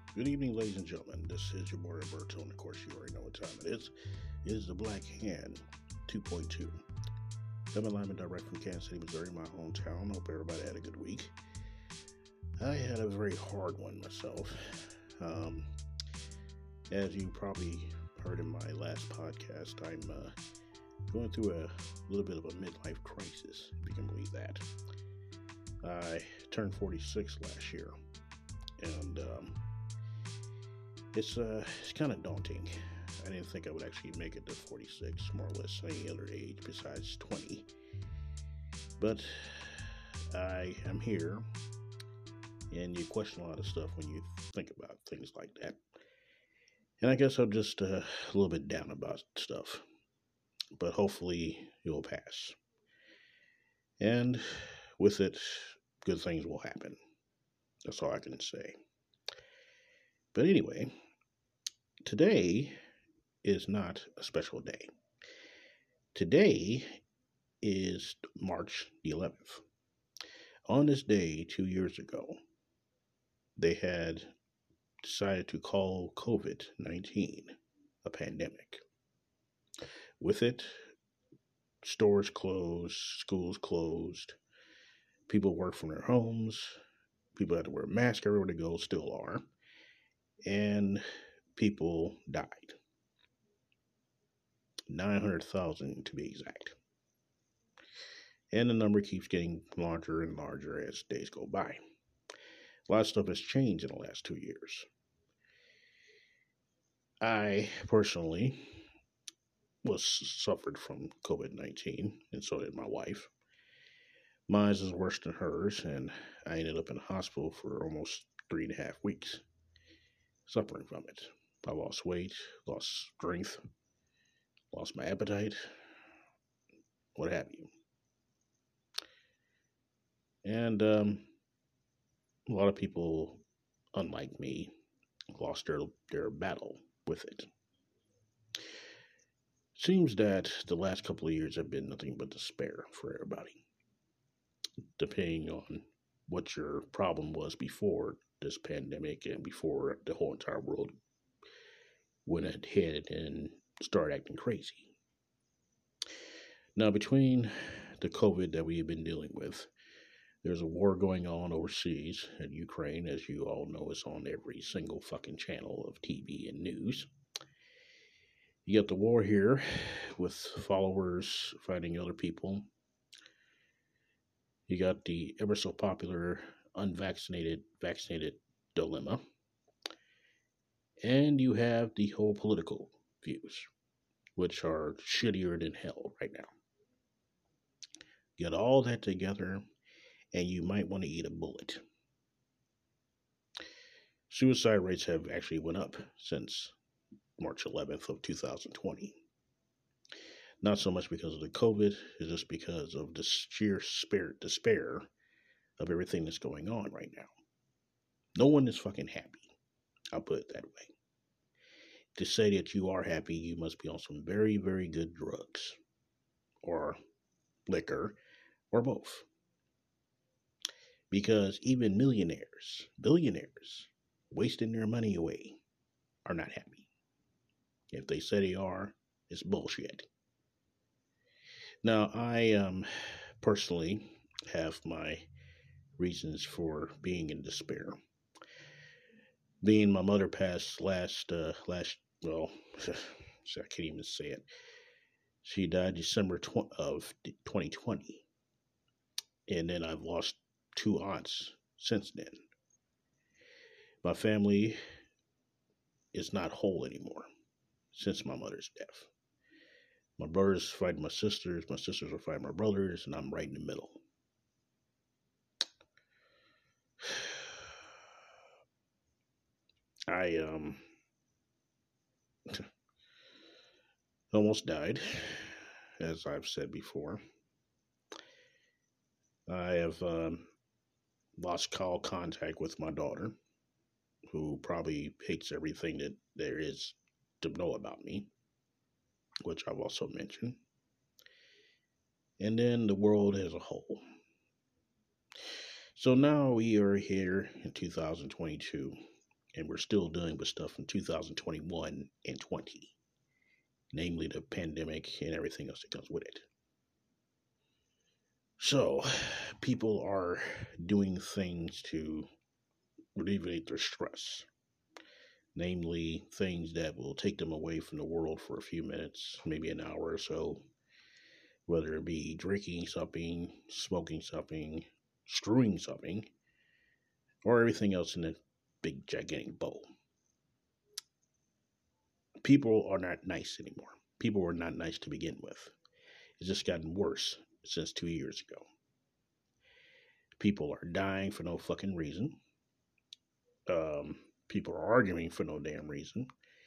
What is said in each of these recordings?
Good evening, ladies and gentlemen. This is your boy Roberto, and of course, you already know what time it is. It is the Black Hand 2.2. Coming live and direct from Kansas City, Missouri, my hometown. Hope everybody had a good week. I had a very hard one myself. Um, as you probably heard in my last podcast, I'm going through a little bit of a midlife crisis, if you can believe that. I turned 46 last year, and it's kind of daunting. I didn't think I would actually make it to 46, more or less any other age besides 20. But I am here, and you question a lot of stuff when you think about things like that. And I guess I'm just a little bit down about stuff, but hopefully it will pass. And with it, good things will happen. That's all I can say. But anyway, today is not a special day. Today is March the 11th. On this day, 2 years ago, they had decided to call COVID 19 a pandemic. With it, stores closed, schools closed, people work from their homes, people had to wear masks everywhere they go, still are, and people died. 900,000 to be exact. And the number keeps getting larger and larger as days go by. A lot of stuff has changed in the last 2 years. I personally was suffered from COVID-19, and so did my wife. Mine is worse than hers, and I ended up in the hospital for almost 3.5 weeks, suffering from it. I lost weight, lost strength, lost my appetite, what have you. And a lot of people, unlike me, lost their battle with it. Seems that the last couple of years have been nothing but despair for everybody, depending on what your problem was before this pandemic and before the whole entire world went ahead and started acting crazy. Now, between the COVID that we have been dealing with, there's a war going on overseas in Ukraine, as you all know, it's on every single fucking channel of TV and news. You got the war here with followers fighting other people. You got the ever so popular unvaccinated vaccinated dilemma. And you have the whole political views, which are shittier than hell right now. Get all that together, and you might want to eat a bullet. Suicide rates have actually went up since March 11th of 2020. Not so much because of the COVID, it's just because of the sheer despair of everything that's going on right now. No one is fucking happy. I'll put it that way. To say that you are happy, you must be on some very, very good drugs, or liquor, or both. Because even millionaires, billionaires, wasting their money away, are not happy. If they say they are, it's bullshit. Now, I personally have my reasons for being in despair. Being my mother passed well, I can't even say it. She died December of 2020. And then I've lost two aunts since then. My family is not whole anymore since my mother's death. My brothers fighting my sisters are fighting my brothers, and I'm right in the middle. I almost died, as I've said before. I have lost all contact with my daughter, who probably hates everything that there is to know about me, which I've also mentioned. And then the world as a whole. So now we are here in 2022, And we're still dealing with stuff from 2021 and 20, namely the pandemic and everything else that comes with it. So, people are doing things to alleviate their stress, namely things that will take them away from the world for a few minutes, maybe an hour or so, whether it be drinking something, smoking something, screwing something, or everything else in a big, gigantic bowl. People are not nice anymore. People were not nice to begin with. It's just gotten worse since 2 years ago. People are dying for no fucking reason. People are arguing for no damn reason.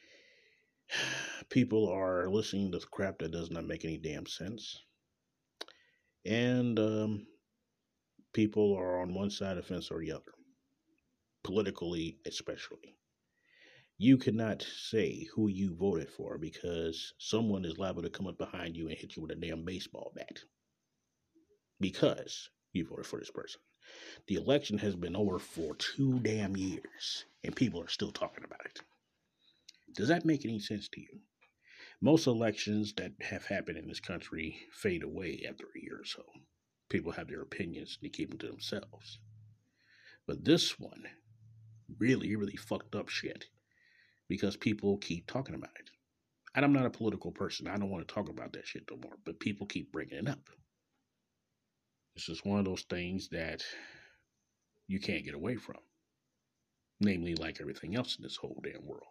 People are listening to crap that does not make any damn sense. And people are on one side of the fence or the other, politically especially. You cannot say who you voted for because someone is liable to come up behind you and hit you with a damn baseball bat because you voted for this person. The election has been over for 2 damn years and people are still talking about it. Does that make any sense to you? Most elections that have happened in this country fade away after a year or so. People have their opinions and they keep them to themselves. But this one really, really fucked up shit because people keep talking about it. And I'm not a political person. I don't want to talk about that shit no more, but people keep bringing it up. This is one of those things that you can't get away from, namely like everything else in this whole damn world.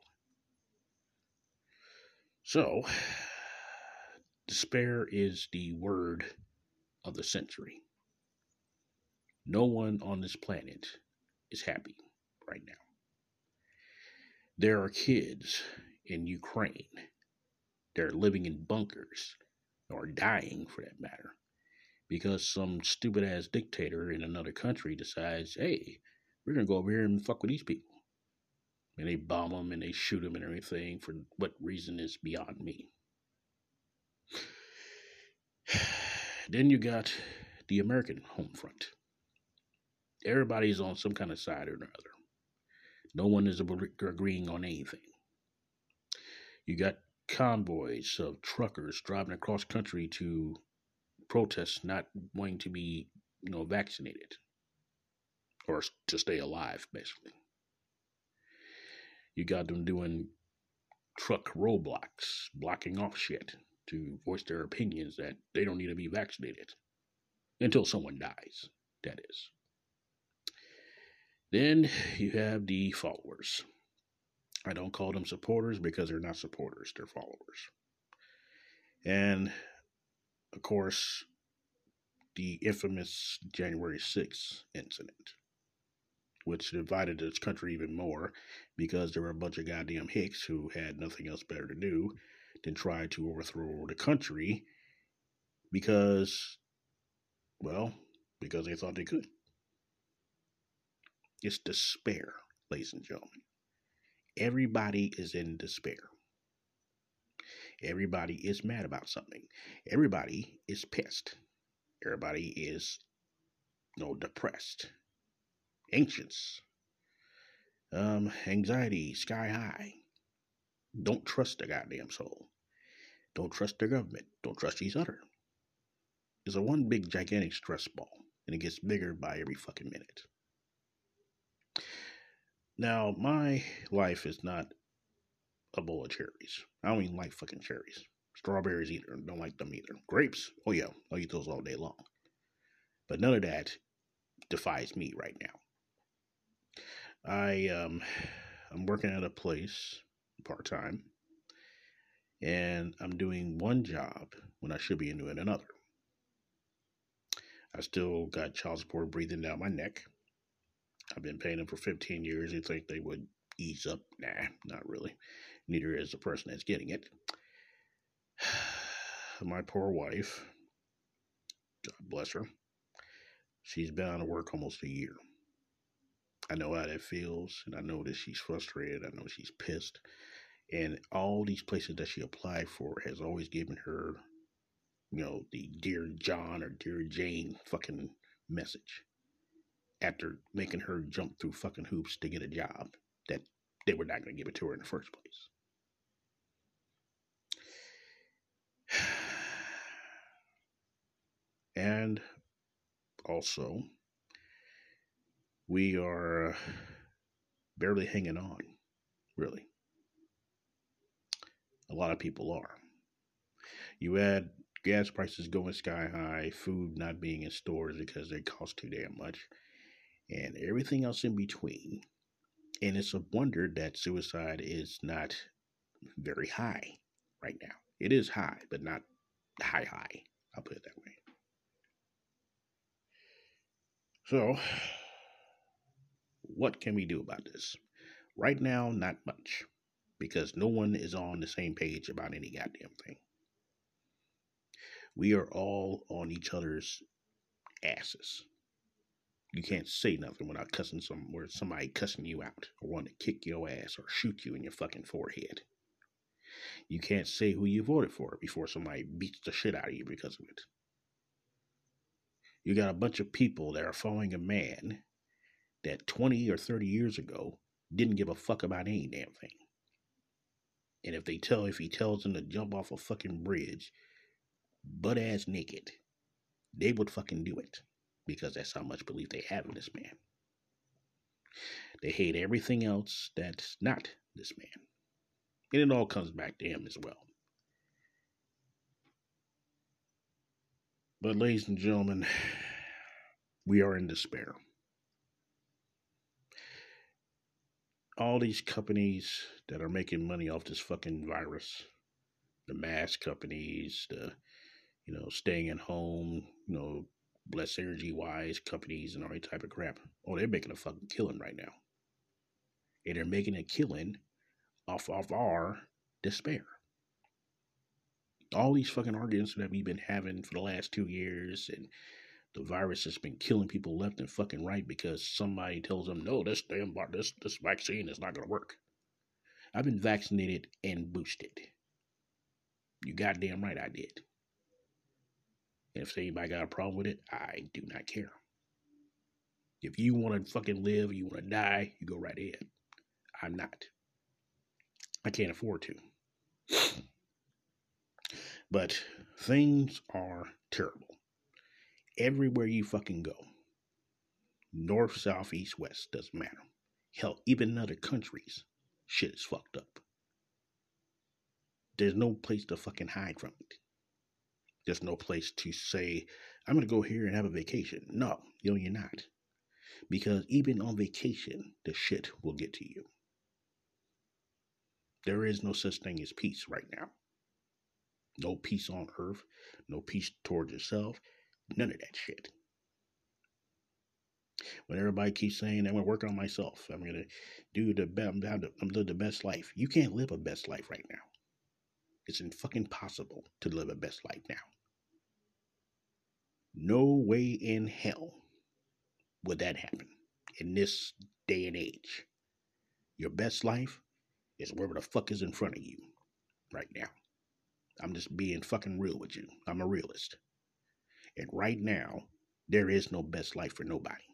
So, despair is the word of the century. No one on this planet is happy right now. There are kids in Ukraine that are living in bunkers or dying for that matter because some stupid ass dictator in another country decides, hey, we're going to go over here and fuck with these people. And they bomb them and they shoot them and everything for what reason is beyond me. Then you got the American home front. Everybody's on some kind of side or another. No one is agreeing on anything. You got convoys of truckers driving across country to protest not wanting to be, vaccinated or to stay alive, basically. You got them doing truck roadblocks, blocking off shit to voice their opinions that they don't need to be vaccinated until someone dies, that is. Then you have the followers. I don't call them supporters because they're not supporters, they're followers. And, of course, the infamous January 6th incident, which divided this country even more because there were a bunch of goddamn hicks who had nothing else better to do than try to overthrow the country because they thought they could. It's despair, ladies and gentlemen. Everybody is in despair. Everybody is mad about something. Everybody is pissed. Everybody is, depressed. Anxious. Anxiety, sky high. Don't trust the goddamn soul. Don't trust the government. Don't trust each other. It's a one big gigantic stress ball, and it gets bigger by every fucking minute. Now, my life is not a bowl of cherries. I don't even like fucking cherries. Strawberries either. Don't like them either. Grapes? Oh yeah, I'll eat those all day long. But none of that defies me right now. I'm working at a place part-time, and I'm doing one job when I should be doing another. I still got child support breathing down my neck. I've been paying them for 15 years. You think they would ease up? Nah, not really. Neither is the person that's getting it. My poor wife, God bless her, she's been out of work almost a year. I know how that feels, and I know that she's frustrated. I know she's pissed. And all these places that she applied for has always given her, the Dear John or Dear Jane fucking message after making her jump through fucking hoops to get a job that they were not going to give it to her in the first place. And also, we are barely hanging on, really. A lot of people are. You add gas prices going sky high, food not being in stores because they cost too damn much, and everything else in between. And it's a wonder that suicide is not very high right now. It is high, but not high. I'll put it that way. So, what can we do about this? Right now, not much, because no one is on the same page about any goddamn thing. We are all on each other's asses. You can't say nothing without somebody cussing you out or wanting to kick your ass or shoot you in your fucking forehead. You can't say who you voted for before somebody beats the shit out of you because of it. You got a bunch of people that are following a man that 20 or 30 years ago didn't give a fuck about any damn thing. And if he tells them to jump off a fucking bridge, butt ass naked, they would fucking do it. Because that's how much belief they have in this man. They hate everything else that's not this man. And it all comes back to him as well. But ladies and gentlemen, we are in despair. All these companies that are making money off this fucking virus, the mask companies, the, staying at home, Blessed Energy Wise companies and all that type of crap. Oh, they're making a fucking killing right now. And they're making a killing off of our despair. All these fucking arguments that we've been having for the last 2 years, and the virus has been killing people left and fucking right because somebody tells them, no, this vaccine is not going to work. I've been vaccinated and boosted. You goddamn right I did. And if anybody got a problem with it, I do not care. If you want to fucking live, you want to die, you go right ahead. I'm not. I can't afford to. But things are terrible. Everywhere you fucking go. North, south, east, west, doesn't matter. Hell, even in other countries, shit is fucked up. There's no place to fucking hide from it. There's no place to say, I'm going to go here and have a vacation. No, you're not. Because even on vacation, the shit will get to you. There is no such thing as peace right now. No peace on earth. No peace towards yourself. None of that shit. When everybody keeps saying, I'm going to work on myself. I'm going to do live the best life. You can't live a best life right now. It's fucking impossible to live a best life now. No way in hell would that happen in this day and age. Your best life is wherever the fuck is in front of you right now. I'm just being fucking real with you. I'm a realist. And right now, there is no best life for nobody.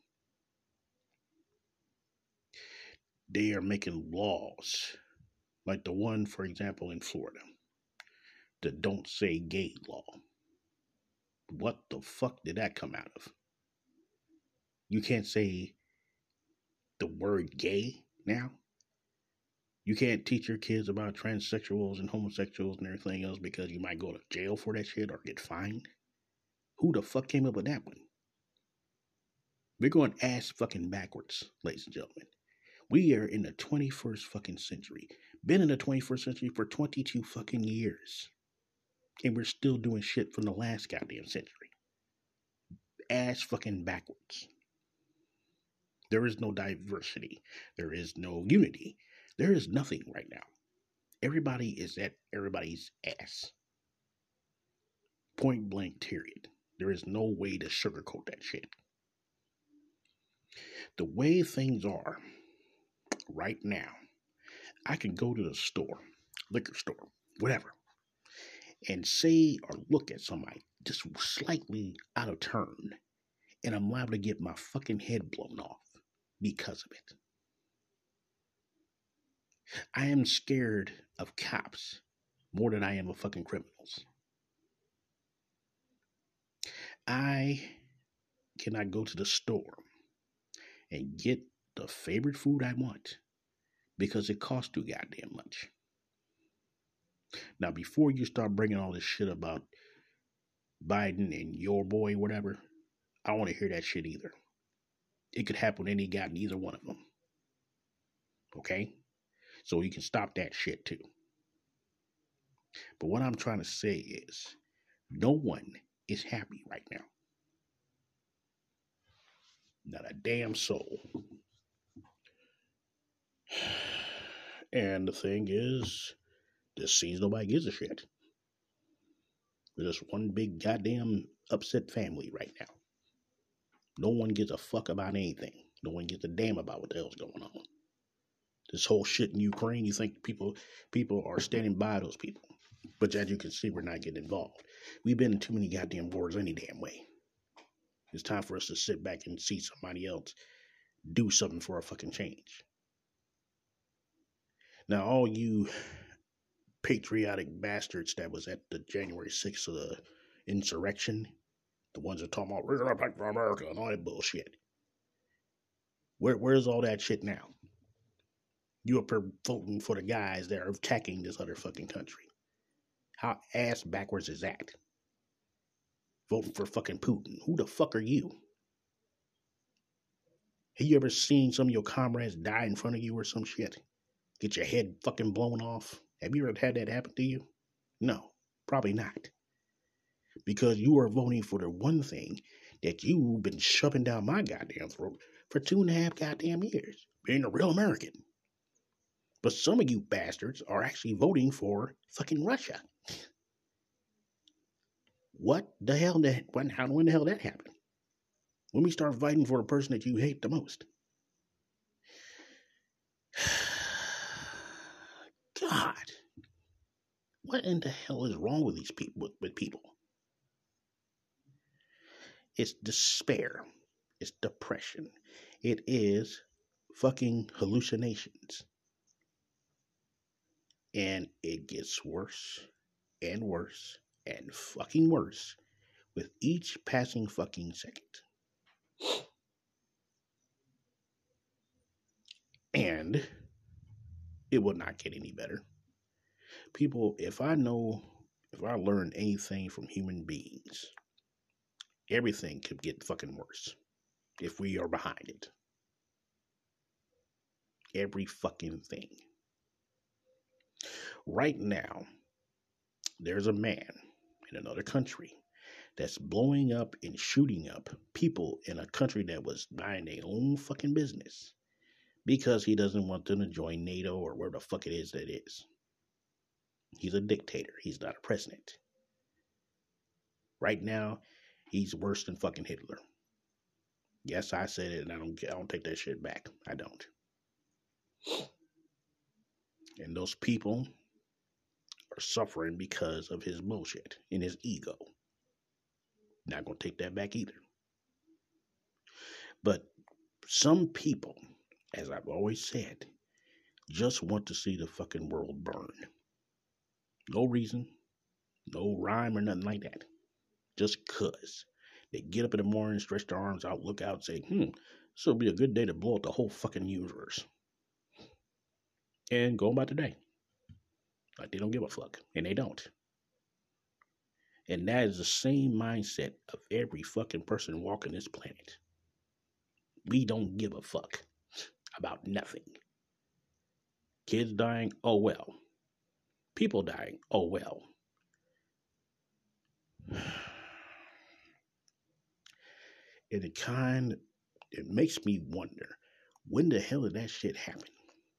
They are making laws, like the one, for example, in Florida, the Don't Say Gay law. What the fuck did that come out of? You can't say the word gay now. You can't teach your kids about transsexuals and homosexuals and everything else because you might go to jail for that shit or get fined. Who the fuck came up with that one? We're going ass fucking backwards, ladies and gentlemen. We are in the 21st fucking century. Been in the 21st century for 22 fucking years. And we're still doing shit from the last goddamn century. Ass fucking backwards. There is no diversity. There is no unity. There is nothing right now. Everybody is at everybody's ass. Point blank, period. There is no way to sugarcoat that shit. The way things are right now, I can go to the store, liquor store, whatever, and say or look at somebody just slightly out of turn, and I'm liable to get my fucking head blown off because of it. I am scared of cops more than I am of fucking criminals. I cannot go to the store and get the favorite food I want because it costs too goddamn much. Now, before you start bringing all this shit about Biden and your boy, whatever, I don't want to hear that shit either. It could happen to any guy, neither one of them. Okay? So you can stop that shit too. But what I'm trying to say is, no one is happy right now. Not a damn soul. And the thing is, this seems nobody gives a shit. We're just one big goddamn upset family right now. No one gives a fuck about anything. No one gives a damn about what the hell's going on. This whole shit in Ukraine, you think people are standing by those people. But as you can see, we're not getting involved. We've been in too many goddamn wars any damn way. It's time for us to sit back and see somebody else do something for a fucking change. Now, all you patriotic bastards that was at the January 6th insurrection, the ones that talking about, we're going to fight for America and all that bullshit. Where's all that shit now? You are voting for the guys that are attacking this other fucking country. How ass backwards is that? Voting for fucking Putin. Who the fuck are you? Have you ever seen some of your comrades die in front of you or some shit? Get your head fucking blown off? Have you ever had that happen to you? No, probably not. Because you are voting for the one thing that you've been shoving down my goddamn throat for 2.5 goddamn years. Being a real American. But some of you bastards are actually voting for fucking Russia. What the hell? When the hell that happened? When we start fighting for the person that you hate the most? God, what in the hell is wrong with these people? With people, it's despair, it's depression, it is fucking hallucinations, and it gets worse and worse and fucking worse with each passing fucking second. And it will not get any better. People, if I learned anything from human beings, everything could get fucking worse if we are behind it. Every fucking thing. Right now, there's a man in another country that's blowing up and shooting up people in a country that was minding their own fucking business because he doesn't want them to join NATO or where the fuck it is that is. He's a dictator. He's not a president. Right now, he's worse than fucking Hitler. Yes, I said it, and I don't take that shit back. I don't. And those people are suffering because of his bullshit and his ego. Not gonna take that back either. But some people, as I've always said, just want to see the fucking world burn. No reason, no rhyme or nothing like that. Just cause. They get up in the morning, stretch their arms out, look out, say, this will be a good day to blow up the whole fucking universe. And go about the day. Like they don't give a fuck. And they don't. And that is the same mindset of every fucking person walking this planet. We don't give a fuck about nothing. Kids dying, oh well. People dying, oh well. And it makes me wonder, when the hell did that shit happen?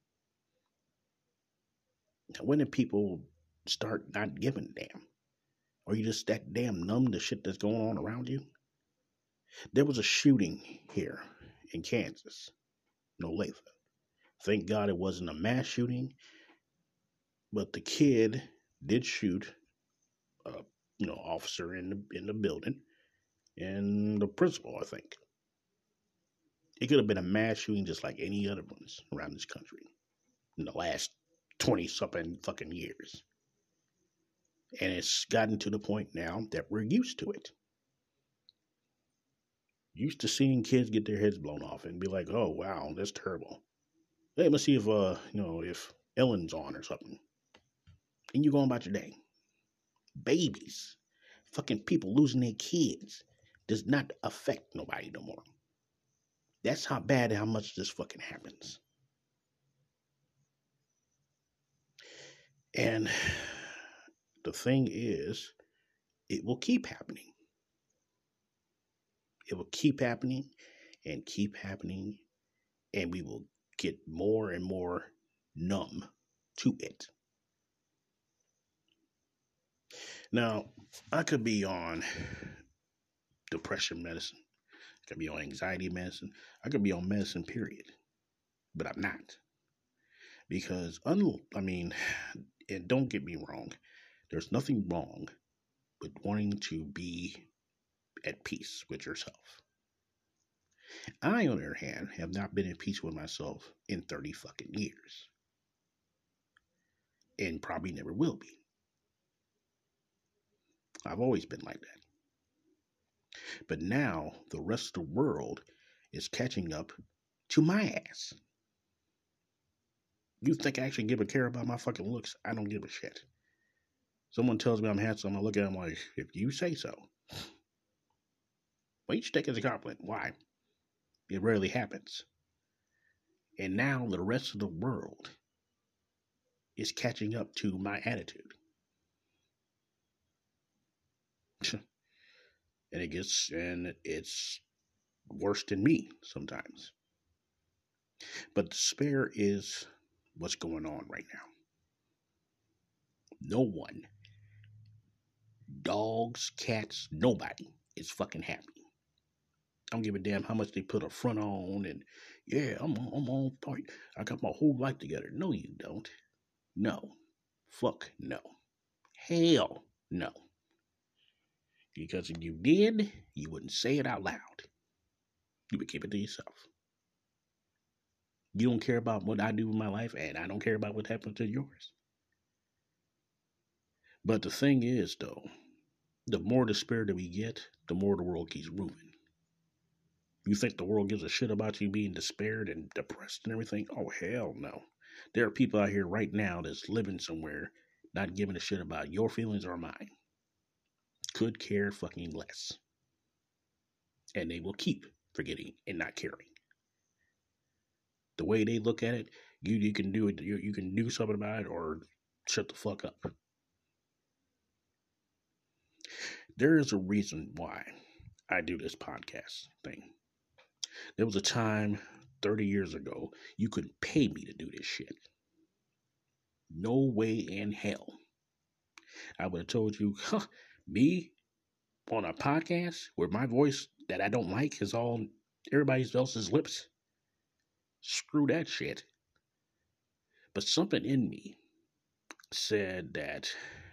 When did people start not giving a damn? Or you just that damn numb to shit that's going on around you? There was a shooting here in Kansas, no Olathe. Thank God it wasn't a mass shooting, but the kid did shoot a officer in the building and the principal, I think. It could have been a mass shooting just like any other ones around this country in the last 20-something fucking years. And it's gotten to the point now that we're used to it. Used to seeing kids get their heads blown off and be like, oh, wow, that's terrible. Hey, let's see if, if Ellen's on or something. And you go on about your day. Babies, fucking people losing their kids does not affect nobody no more. That's how bad and how much this fucking happens. And the thing is, it will keep happening. It will keep happening and keep happening, and we will get more and more numb to it. Now, I could be on depression medicine. I could be on anxiety medicine. I could be on medicine, period. But I'm not. Because, and don't get me wrong, there's nothing wrong with wanting to be at peace with yourself. I, on the other hand, have not been at peace with myself in 30 fucking years. And probably never will be. I've always been like that. But now, the rest of the world is catching up to my ass. You think I actually give a care about my fucking looks? I don't give a shit. Someone tells me I'm handsome, I look at them like, if you say so. Well, you should take it as a compliment. Why? It rarely happens. And now the rest of the world is catching up to my attitude. And it's worse than me sometimes. But despair is what's going on right now. No one, dogs, cats, nobody is fucking happy. I don't give a damn how much they put a front on and, yeah, I'm on point. I got my whole life together. No, you don't. No. Fuck no. Hell no. Because if you did, you wouldn't say it out loud. You would keep it to yourself. You don't care about what I do with my life, and I don't care about what happens to yours. But the thing is, though, the more despair that we get, the more the world keeps moving. You think the world gives a shit about you being despaired and depressed and everything? Oh, hell no. There are people out here right now that's living somewhere not giving a shit about your feelings or mine. Could care fucking less. And they will keep forgetting and not caring. The way they look at it, you can do it. You can do something about it or shut the fuck up. There is a reason why I do this podcast thing. There was a time 30 years ago you couldn't pay me to do this shit. No way in hell. I would have told you, me on a podcast where my voice that I don't like is all everybody else's lips. Screw that shit. But something in me said that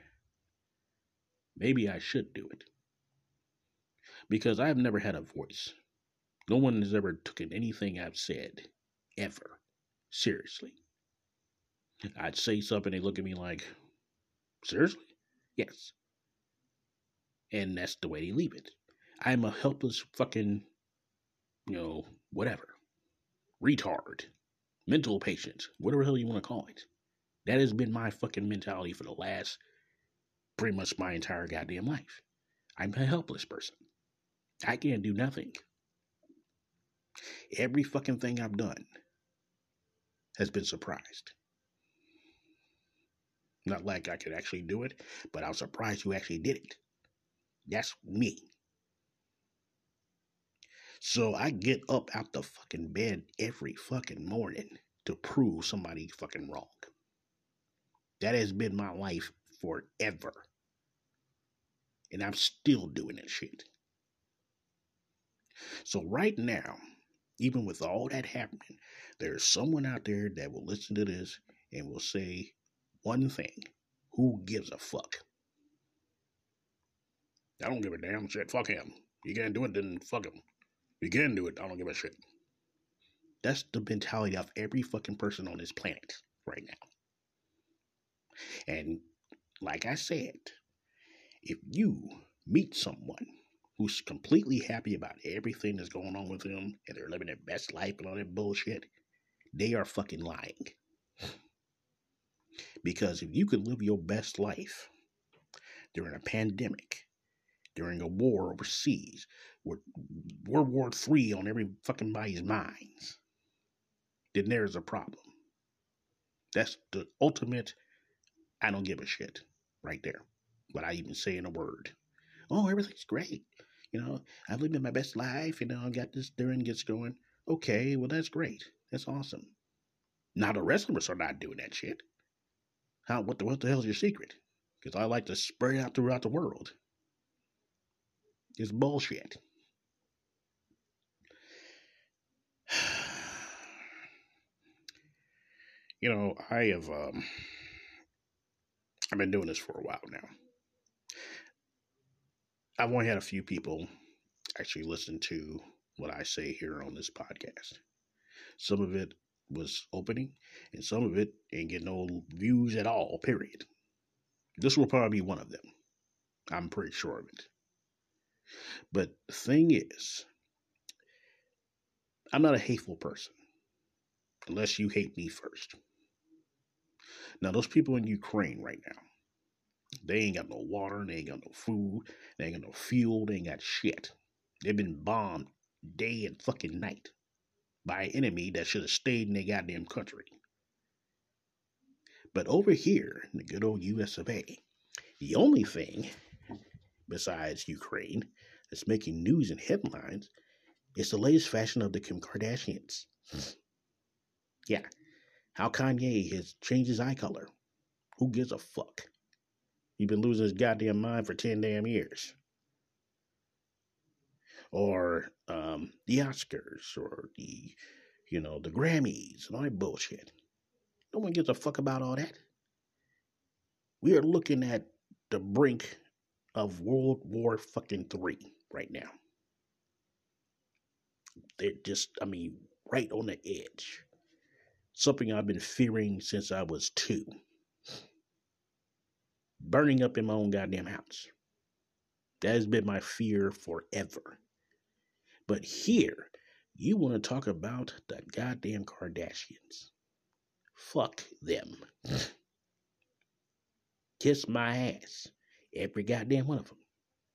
maybe I should do it. Because I've never had a voice. No one has ever taken anything I've said, ever, seriously. I'd say something, they look at me like, seriously? Yes. And that's the way they leave it. I'm a helpless fucking, whatever. Retard. Mental patient. Whatever the hell you want to call it. That has been my fucking mentality for the last, pretty much my entire goddamn life. I'm a helpless person. I can't do nothing. Every fucking thing I've done has been surprised. Not like I could actually do it, but I was surprised you actually did it. That's me. So I get up out the fucking bed every fucking morning to prove somebody fucking wrong. That has been my life forever. And I'm still doing that shit. So right now, even with all that happening, there's someone out there that will listen to this and will say one thing. Who gives a fuck? I don't give a damn shit. Fuck him. You can't do it, then fuck him. You can do it. I don't give a shit. That's the mentality of every fucking person on this planet right now. And like I said, if you meet someone who's completely happy about everything that's going on with them and they're living their best life and all that bullshit, they are fucking lying. Because if you could live your best life during a pandemic, during a war overseas, with World War III on every fucking body's minds, then there's a problem. That's the ultimate, I don't give a shit right there. Without even saying a word. Oh, everything's great. I've lived my best life. I've got this during gets going. Okay, well, that's great. That's awesome. Now, the rest of us are not doing that shit. What the hell's your secret? Because I like to spread out throughout the world. It's bullshit. I've been doing this for a while now. I've only had a few people actually listen to what I say here on this podcast. Some of it was opening, and some of it ain't getting no views at all, period. This will probably be one of them. I'm pretty sure of it. But the thing is, I'm not a hateful person, unless you hate me first. Now, those people in Ukraine right now, they ain't got no water, they ain't got no food, they ain't got no fuel, they ain't got shit. They've been bombed day and fucking night by an enemy that should have stayed in their goddamn country. But over here, in the good old US of A, the only thing, besides Ukraine, that's making news and headlines is the latest fashion of the Kim Kardashians. Yeah, how Kanye has changed his eye color. Who gives a fuck? He's been losing his goddamn mind for 10 damn years. Or the Oscars, or the Grammys, and all that bullshit. No one gives a fuck about all that. We are looking at the brink of World War fucking III right now. They're just, right on the edge. Something I've been fearing since I was 2. Burning up in my own goddamn house. That has been my fear forever. But here, you want to talk about the goddamn Kardashians. Fuck them. Kiss my ass. Every goddamn one of them.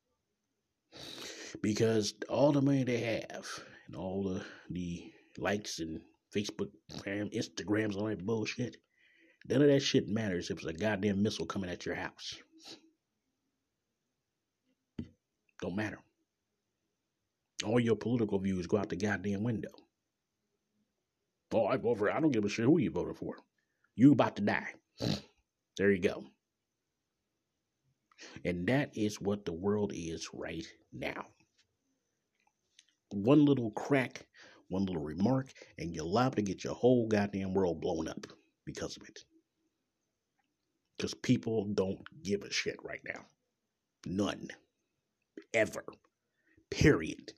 Because all the money they have, and all the likes and Facebook, Instagrams, all that bullshit, none of that shit matters if it's a goddamn missile coming at your house. Don't matter. All your political views go out the goddamn window. Oh, I vote for, I don't give a shit who you voted for. You about to die. There you go. And that is what the world is right now. One little crack, one little remark, and you're liable to get your whole goddamn world blown up because of it. Because people don't give a shit right now. None. Ever. Period.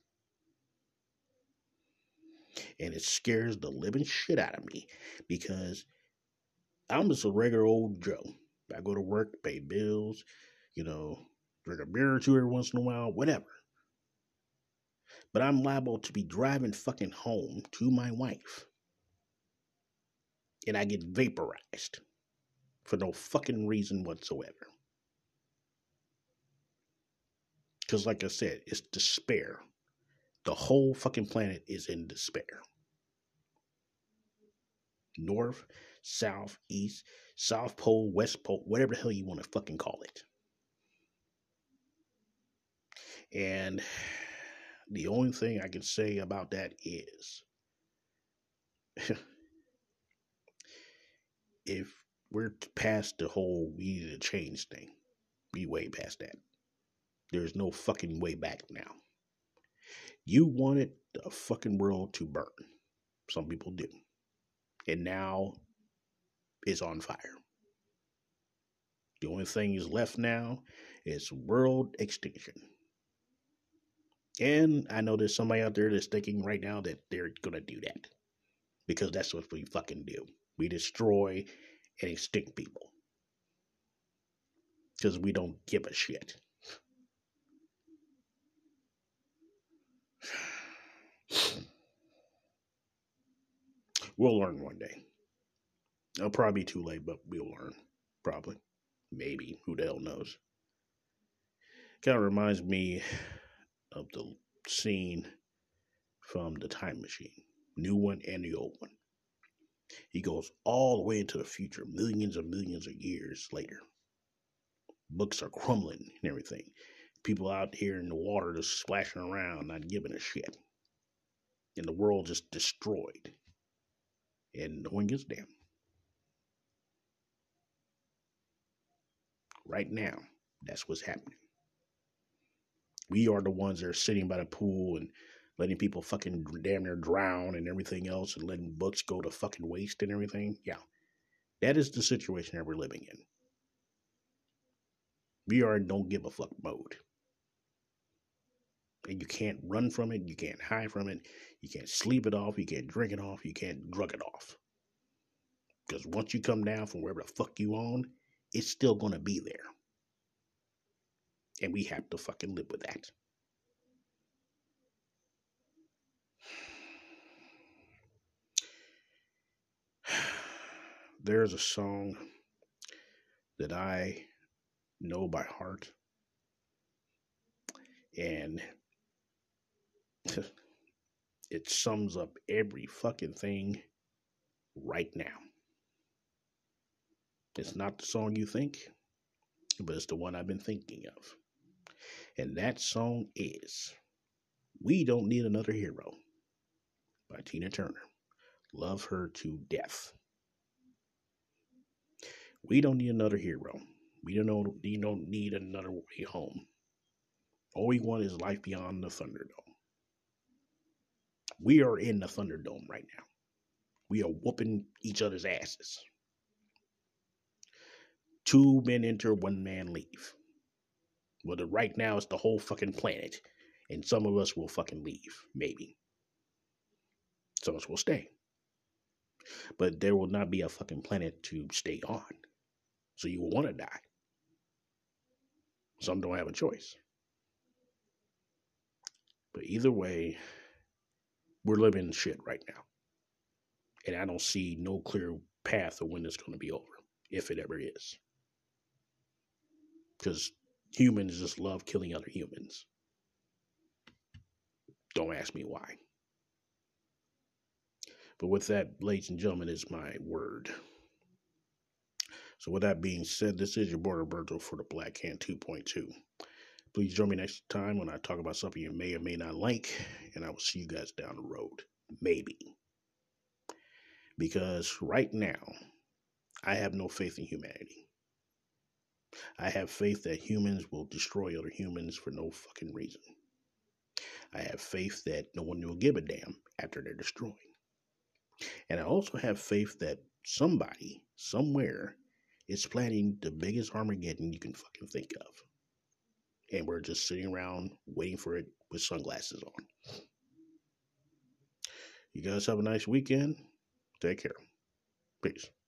And it scares the living shit out of me because I'm just a regular old Joe. I go to work, pay bills, drink a beer or two every once in a while, whatever. But I'm liable to be driving fucking home to my wife. And I get vaporized for no fucking reason whatsoever. Because like I said, it's despair. The whole fucking planet is in despair. North, south, east, south pole, west pole, whatever the hell you want to fucking call it. And the only thing I can say about that is if we're past the whole we need to change thing, we way past that. There's no fucking way back now. You wanted the fucking world to burn. Some people do. And now it's on fire. The only thing is left now is world extinction. And I know there's somebody out there that's thinking right now that they're going to do that. Because that's what we fucking do. We destroy and extinct people. because we don't give a shit. We'll learn one day. It'll probably be too late, but we'll learn. Probably. Maybe. Who the hell knows? Kind of reminds me of the scene from The Time Machine. New one and the old one. He goes all the way into the future, millions and millions of years later. Books are crumbling and everything. People out here in the water just splashing around, not giving a shit. And the world just destroyed. And no one gives a damn. Right now, that's what's happening. We are the ones that are sitting by the pool and letting people fucking damn near drown and everything else, and letting books go to fucking waste and everything. Yeah. That is the situation that we're living in. We are in don't give a fuck mode. And you can't run from it. You can't hide from it. You can't sleep it off. You can't drink it off. You can't drug it off. Because once you come down from wherever the fuck you on, it's still going to be there. And we have to fucking live with that. There's a song that I know by heart. And it sums up every fucking thing right now. It's not the song you think, but it's the one I've been thinking of. And that song is We Don't Need Another Hero by Tina Turner. Love her to death. We don't need another hero. We don't need another way home. All we want is life beyond the Thunderdome. We are in the Thunderdome right now. We are whooping each other's asses. 2 men enter, 1 man leave. Well, right now it's the whole fucking planet. And some of us will fucking leave, maybe. Some of us will stay. But there will not be a fucking planet to stay on. So you will want to die. Some don't have a choice. But either way, we're living in shit right now. And I don't see no clear path of when it's going to be over, if it ever is. Because humans just love killing other humans. Don't ask me why. But with that, ladies and gentlemen, is my word. So with that being said, this is your boy Roberto for the Black Hand 2.2. Please join me next time when I talk about something you may or may not like, and I will see you guys down the road. Maybe. Because right now, I have no faith in humanity. I have faith that humans will destroy other humans for no fucking reason. I have faith that no one will give a damn after they're destroyed. And I also have faith that somebody, somewhere, is planning the biggest Armageddon you can fucking think of. And we're just sitting around waiting for it with sunglasses on. You guys have a nice weekend. Take care. Peace.